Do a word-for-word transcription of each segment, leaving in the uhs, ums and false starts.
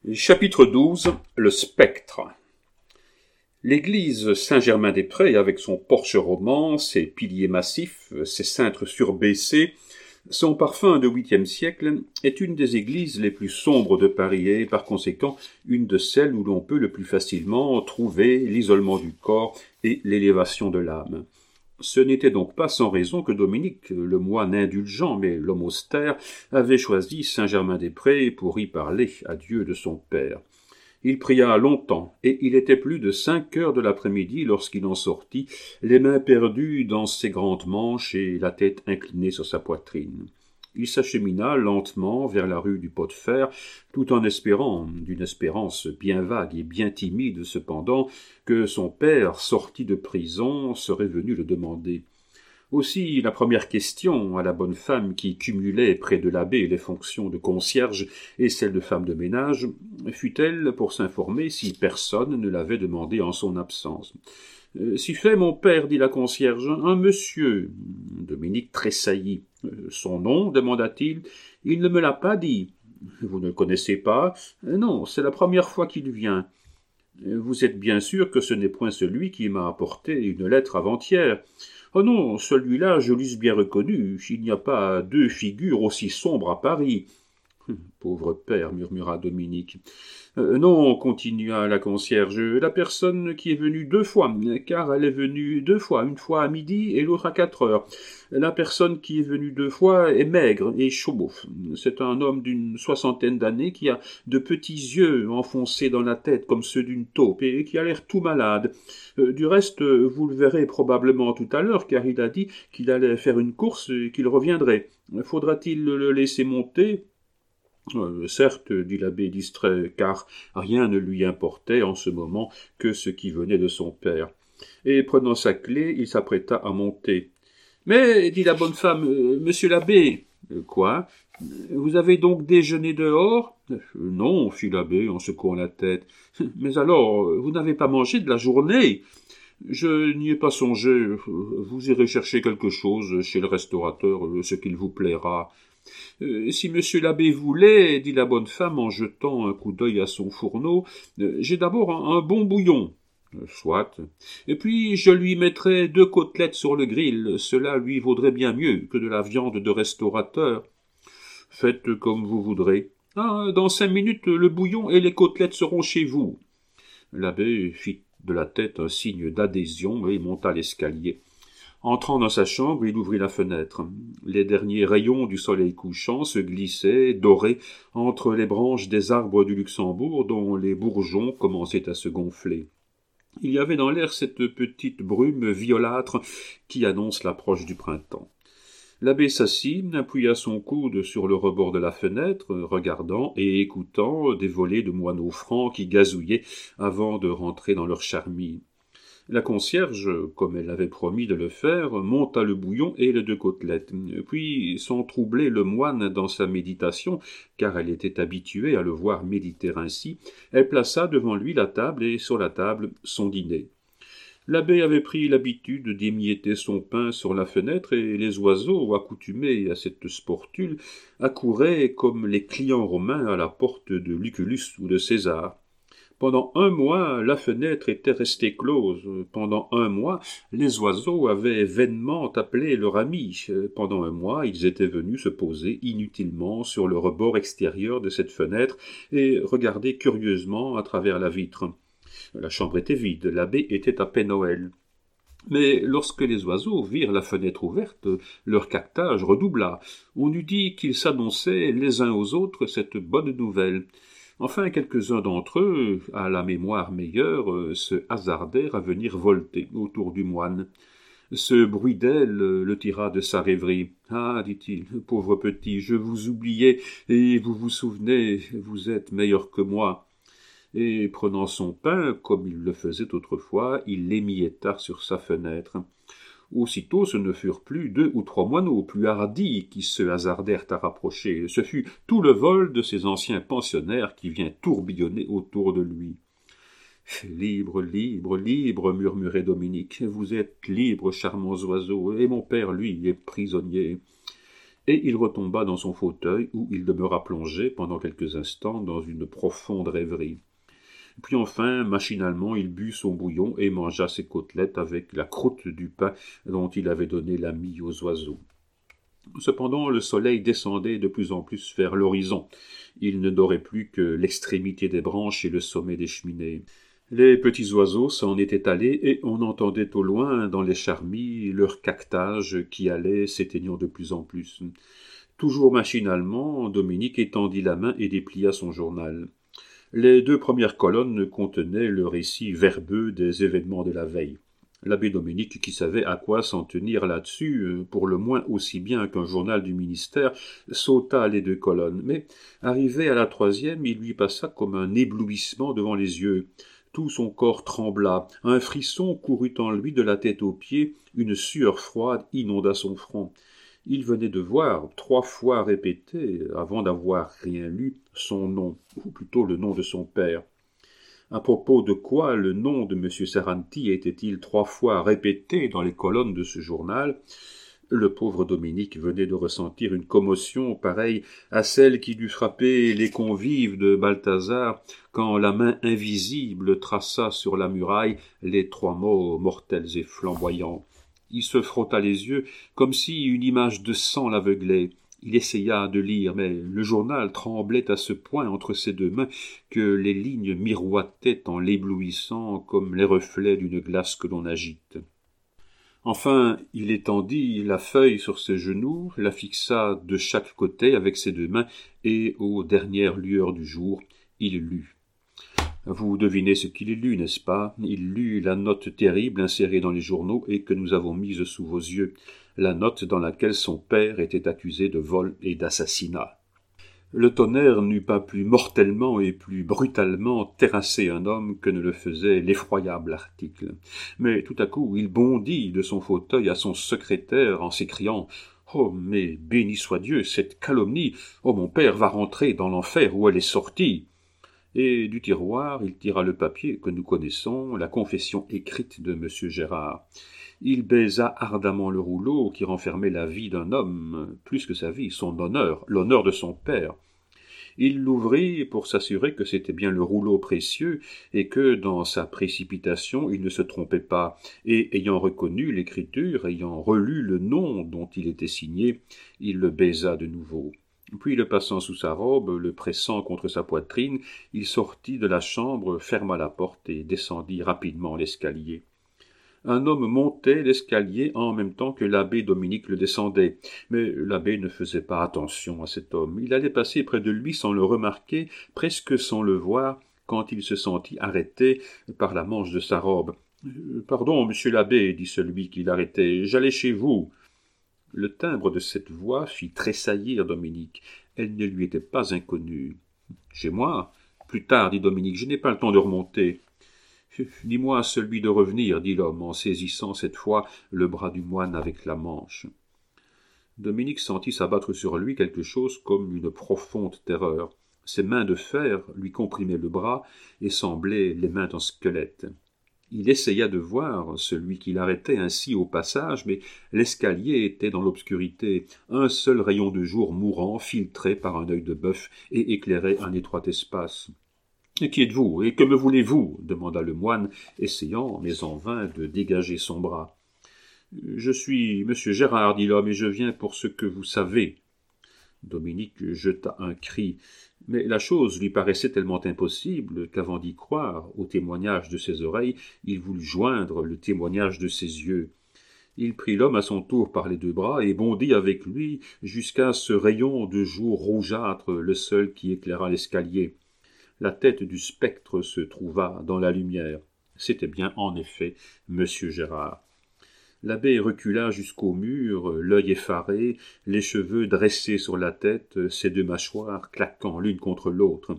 Chapitre douze. Le spectre. L'église Saint-Germain-des-Prés, avec son porche roman, ses piliers massifs, ses cintres surbaissés, son parfum de huitième siècle, est une des églises les plus sombres de Paris et, par conséquent, une de celles où l'on peut le plus facilement trouver l'isolement du corps et l'élévation de l'âme. Ce n'était donc pas sans raison que Dominique, le moine indulgent mais l'homme austère, avait choisi Saint-Germain-des-Prés pour y parler à Dieu de son Père. Il pria longtemps, et il était plus de cinq heures de l'après-midi lorsqu'il en sortit, les mains perdues dans ses grandes manches et la tête inclinée sur sa poitrine. Il s'achemina lentement vers la rue du Pot-de-Fer, tout en espérant, d'une espérance bien vague et bien timide cependant, que son père, sorti de prison, serait venu le demander. Aussi, la première question à la bonne femme qui cumulait près de l'abbé les fonctions de concierge et celles de femme de ménage fut-elle pour s'informer si personne ne l'avait demandé en son absence. « Si fait, mon père, dit la concierge, un monsieur. » Dominique tressaillit. « Son nom, demanda-t-il. Il ne me l'a pas dit. »« Vous ne le connaissez pas ?»« Non, c'est la première fois qu'il vient. »« Vous êtes bien sûr que ce n'est point celui qui m'a apporté une lettre avant-hier. »« Oh non, celui-là, je l'eusse bien reconnu. Il n'y a pas deux figures aussi sombres à Paris. » « Pauvre père, murmura Dominique. Euh, « Non, continua la concierge, la personne qui est venue deux fois, car elle est venue deux fois, une fois à midi et l'autre à quatre heures. La personne qui est venue deux fois est maigre et chauve. C'est un homme d'une soixantaine d'années qui a de petits yeux enfoncés dans la tête comme ceux d'une taupe et qui a l'air tout malade. Euh, du reste, vous le verrez probablement tout à l'heure, car il a dit qu'il allait faire une course et qu'il reviendrait. Faudra-t-il le laisser monter ? » Euh, certes, dit l'abbé distrait, car rien ne lui importait en ce moment que ce qui venait de son père. Et prenant sa clé, il s'apprêta à monter. « Mais, dit la bonne femme, euh, monsieur l'abbé. Euh, »« Quoi ? Vous avez donc déjeuné dehors ?»« euh, Non, fit l'abbé en secouant la tête. « Mais alors, vous n'avez pas mangé de la journée ?»« Je n'y ai pas songé. Vous irez chercher quelque chose chez le restaurateur, ce qu'il vous plaira. » Euh, « Si monsieur l'abbé voulait, dit la bonne femme en jetant un coup d'œil à son fourneau, euh, j'ai d'abord un, un bon bouillon. Euh, »« Soit. Et puis je lui mettrai deux côtelettes sur le grill, cela lui vaudrait bien mieux que de la viande de restaurateur. »« Faites comme vous voudrez. Ah, dans cinq minutes, le bouillon et les côtelettes seront chez vous. » L'abbé fit de la tête un signe d'adhésion et monta l'escalier. Entrant dans sa chambre, il ouvrit la fenêtre. Les derniers rayons du soleil couchant se glissaient, dorés, entre les branches des arbres du Luxembourg dont les bourgeons commençaient à se gonfler. Il y avait dans l'air cette petite brume violâtre qui annonce l'approche du printemps. L'abbé s'assit, appuya son coude sur le rebord de la fenêtre, regardant et écoutant des volées de moineaux francs qui gazouillaient avant de rentrer dans leur charmille. La concierge, comme elle avait promis de le faire, monta le bouillon et les deux côtelettes. Puis, sans troubler le moine dans sa méditation, car elle était habituée à le voir méditer ainsi, elle plaça devant lui la table et sur la table son dîner. L'abbé avait pris l'habitude d'émietter son pain sur la fenêtre et les oiseaux, accoutumés à cette sportule, accouraient comme les clients romains à la porte de Lucullus ou de César. Pendant un mois, la fenêtre était restée close. Pendant un mois, les oiseaux avaient vainement appelé leur ami. Pendant un mois, ils étaient venus se poser inutilement sur le rebord extérieur de cette fenêtre et regarder curieusement à travers la vitre. La chambre était vide, l'abbé était à Pen-Noël. Mais lorsque les oiseaux virent la fenêtre ouverte, leur caquetage redoubla. On eût dit qu'ils s'annonçaient les uns aux autres cette bonne nouvelle. Enfin, quelques-uns d'entre eux, à la mémoire meilleure, se hasardèrent à venir volter autour du moine. Ce bruit d'aile le tira de sa rêverie. « Ah, dit-il, pauvre petit, je vous oubliais, et vous vous souvenez, vous êtes meilleur que moi. » Et prenant son pain, comme il le faisait autrefois, il l'émietta sur sa fenêtre. Aussitôt, ce ne furent plus deux ou trois moineaux plus hardis qui se hasardèrent à rapprocher. Ce fut tout le vol de ces anciens pensionnaires qui vient tourbillonner autour de lui. « Libre, libre, libre, murmurait Dominique. Vous êtes libres, charmants oiseaux, et mon père, lui, est prisonnier. » et il retomba dans son fauteuil où il demeura plongé pendant quelques instants dans une profonde rêverie. Puis enfin, machinalement, il but son bouillon et mangea ses côtelettes avec la croûte du pain dont il avait donné la mie aux oiseaux. Cependant, le soleil descendait de plus en plus vers l'horizon. Il ne dorait plus que l'extrémité des branches et le sommet des cheminées. Les petits oiseaux s'en étaient allés et on entendait au loin, dans les charmilles, leur caquetage qui allait s'éteignant de plus en plus. Toujours machinalement, Dominique étendit la main et déplia son journal. Les deux premières colonnes contenaient le récit verbeux des événements de la veille. L'abbé Dominique, qui savait à quoi s'en tenir là-dessus, pour le moins aussi bien qu'un journal du ministère, sauta les deux colonnes. Mais, arrivé à la troisième, il lui passa comme un éblouissement devant les yeux. Tout son corps trembla, un frisson courut en lui de la tête aux pieds, une sueur froide inonda son front. Il venait de voir, trois fois répété, avant d'avoir rien lu, son nom, ou plutôt le nom de son père. À propos de quoi le nom de M. Saranti était-il trois fois répété dans les colonnes de ce journal? Le pauvre Dominique venait de ressentir une commotion pareille à celle qui dut frapper les convives de Balthazar quand la main invisible traça sur la muraille les trois mots mortels et flamboyants. Il se frotta les yeux comme si une image de sang l'aveuglait. Il essaya de lire, mais le journal tremblait à ce point entre ses deux mains que les lignes miroitaient en l'éblouissant comme les reflets d'une glace que l'on agite. Enfin, il étendit la feuille sur ses genoux, la fixa de chaque côté avec ses deux mains, et, aux dernières lueurs du jour, il lut. Vous devinez ce qu'il lut, n'est-ce pas? Il lut la note terrible insérée dans les journaux et que nous avons mise sous vos yeux, la note dans laquelle son père était accusé de vol et d'assassinat. Le tonnerre n'eût pas plus mortellement et plus brutalement terrassé un homme que ne le faisait l'effroyable article. Mais tout à coup, il bondit de son fauteuil à son secrétaire en s'écriant « Oh, mais béni soit Dieu, cette calomnie! Oh, mon père va rentrer dans l'enfer où elle est sortie !» Et du tiroir, il tira le papier que nous connaissons, la confession écrite de M. Gérard. Il baisa ardemment le rouleau qui renfermait la vie d'un homme, plus que sa vie, son honneur, l'honneur de son père. Il l'ouvrit pour s'assurer que c'était bien le rouleau précieux et que, dans sa précipitation, il ne se trompait pas, et, ayant reconnu l'écriture, ayant relu le nom dont il était signé, il le baisa de nouveau. Puis, le passant sous sa robe, le pressant contre sa poitrine, il sortit de la chambre, ferma la porte et descendit rapidement l'escalier. Un homme montait l'escalier en même temps que l'abbé Dominique le descendait, mais l'abbé ne faisait pas attention à cet homme. Il allait passer près de lui sans le remarquer, presque sans le voir, quand il se sentit arrêté par la manche de sa robe. « Pardon, monsieur l'abbé, dit celui qui l'arrêtait, j'allais chez vous. » Le timbre de cette voix fit tressaillir Dominique. Elle ne lui était pas inconnue. « Chez moi? Plus tard, dit Dominique, je n'ai pas le temps de remonter. »« Dis-moi celui de revenir, dit l'homme, en saisissant cette fois le bras du moine avec la manche. Dominique sentit s'abattre sur lui quelque chose comme une profonde terreur. Ses mains de fer lui comprimaient le bras et semblaient les mains d'un squelette. Il essaya de voir celui qui l'arrêtait ainsi au passage, mais l'escalier était dans l'obscurité. Un seul rayon de jour mourant filtrait par un œil de bœuf et éclairait un étroit espace. « Qui êtes-vous, et que me voulez-vous » demanda le moine, essayant, mais en vain, de dégager son bras. « Je suis monsieur Gérard, dit l'homme, et je viens pour ce que vous savez. » Dominique jeta un cri, mais la chose lui paraissait tellement impossible qu'avant d'y croire au témoignage de ses oreilles, il voulut joindre le témoignage de ses yeux. Il prit l'homme à son tour par les deux bras et bondit avec lui jusqu'à ce rayon de jour rougeâtre, le seul qui éclaira l'escalier. La tête du spectre se trouva dans la lumière. C'était bien, en effet, monsieur Gérard. L'abbé recula jusqu'au mur, l'œil effaré, les cheveux dressés sur la tête, ses deux mâchoires claquant l'une contre l'autre.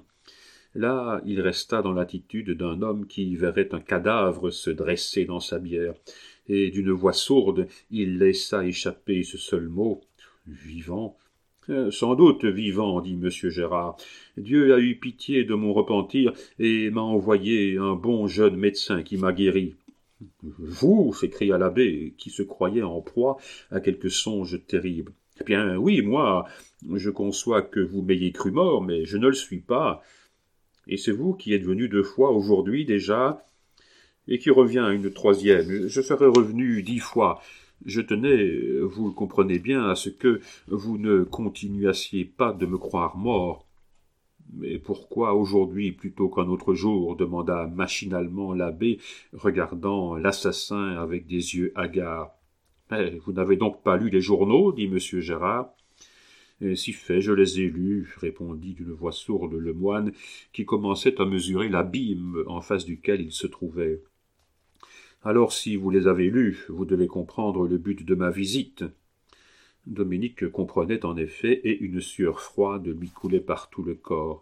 Là, il resta dans l'attitude d'un homme qui verrait un cadavre se dresser dans sa bière, et d'une voix sourde, il laissa échapper ce seul mot, « vivant ». « Sans doute vivant, dit monsieur Gérard. Dieu a eu pitié de mon repentir et m'a envoyé un bon jeune médecin qui m'a guéri. »« Vous » s'écria l'abbé, qui se croyait en proie à quelque songe terrible. Eh bien, oui, moi, je conçois que vous m'ayez cru mort, mais je ne le suis pas. Et c'est vous qui êtes venu deux fois aujourd'hui déjà, et qui revient une troisième. Je serais revenu dix fois. Je tenais, vous le comprenez bien, à ce que vous ne continuassiez pas de me croire mort. Mais pourquoi aujourd'hui plutôt qu'un autre jour demanda machinalement l'abbé, regardant l'assassin avec des yeux hagards. Mais vous n'avez donc pas lu les journaux dit monsieur Gérard. Et si fait, je les ai lus, répondit d'une voix sourde le moine, qui commençait à mesurer l'abîme en face duquel il se trouvait. Alors, si vous les avez lus, vous devez comprendre le but de ma visite. Dominique comprenait en effet, et une sueur froide lui coulait par tout le corps.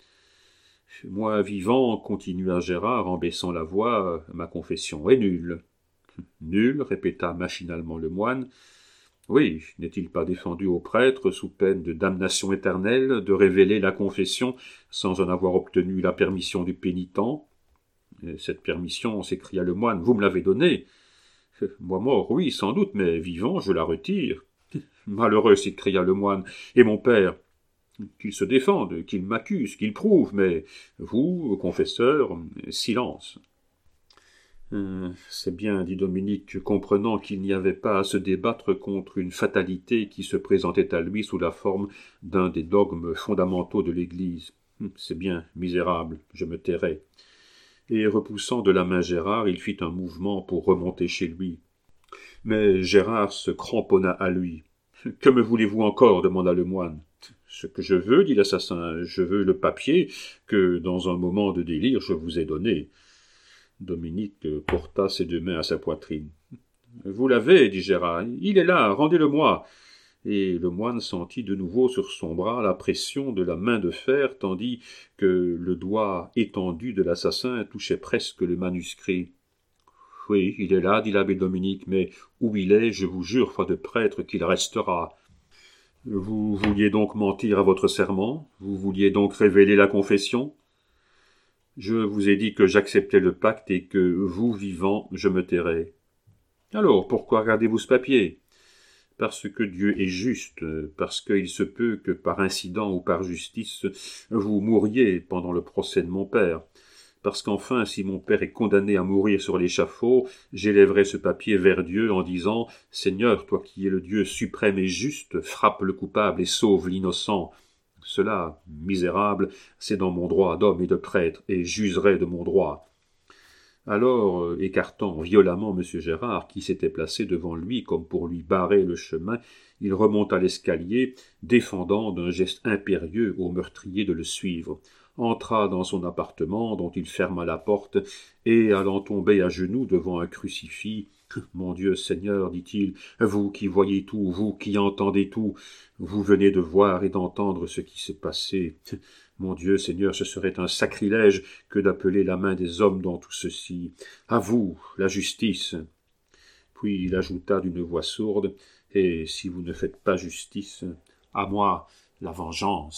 Moi vivant, continua Gérard en baissant la voix, ma confession est nulle. Nulle, répéta machinalement le moine. Oui, n'est-il pas défendu au prêtre, sous peine de damnation éternelle, de révéler la confession sans en avoir obtenu la permission du pénitent? Cette permission, s'écria le moine, vous me l'avez donnée. Moi mort, oui, sans doute, mais vivant, je la retire. Malheureux, s'écria le moine, et mon père? Qu'il se défende, qu'il m'accuse, qu'il prouve, mais vous, confesseur, silence. Euh, c'est bien, dit Dominique, comprenant qu'il n'y avait pas à se débattre contre une fatalité qui se présentait à lui sous la forme d'un des dogmes fondamentaux de l'Église. C'est bien, misérable, je me tairai. Et repoussant de la main Gérard, il fit un mouvement pour remonter chez lui. Mais Gérard se cramponna à lui. « Que me voulez-vous encore » demanda le moine. « Ce que je veux, dit l'assassin, je veux le papier que, dans un moment de délire, je vous ai donné. » Dominique porta ses deux mains à sa poitrine. « Vous l'avez, dit Gérard, il est là, rendez-le-moi. » Et le moine sentit de nouveau sur son bras la pression de la main de fer, tandis que le doigt étendu de l'assassin touchait presque le manuscrit. « Oui, il est là, dit l'abbé Dominique, mais où il est, je vous jure, foi de prêtre, qu'il restera. » Vous vouliez donc mentir à votre serment? Vous vouliez donc révéler la confession? Je vous ai dit que j'acceptais le pacte et que, vous vivant, je me tairais. Alors, pourquoi gardez-vous ce papier? Parce que Dieu est juste, parce qu'il se peut que par incident ou par justice, vous mouriez pendant le procès de mon père. Parce qu'enfin, si mon père est condamné à mourir sur l'échafaud, j'élèverai ce papier vers Dieu en disant « Seigneur, toi qui es le Dieu suprême et juste, frappe le coupable et sauve l'innocent. » Cela, misérable, c'est dans mon droit d'homme et de prêtre, et j'userai de mon droit. Alors, écartant violemment M. Gérard, qui s'était placé devant lui comme pour lui barrer le chemin, il remonta l'escalier, défendant d'un geste impérieux au meurtrier de le suivre, entra dans son appartement, dont il ferma la porte, et, allant tomber à genoux devant un crucifix, « Mon Dieu Seigneur, dit-il, vous qui voyez tout, vous qui entendez tout, vous venez de voir et d'entendre ce qui s'est passé. Mon Dieu Seigneur, ce serait un sacrilège que d'appeler la main des hommes dans tout ceci. À vous, la justice. » Puis il ajouta d'une voix sourde, « Et si vous ne faites pas justice, à moi la vengeance. »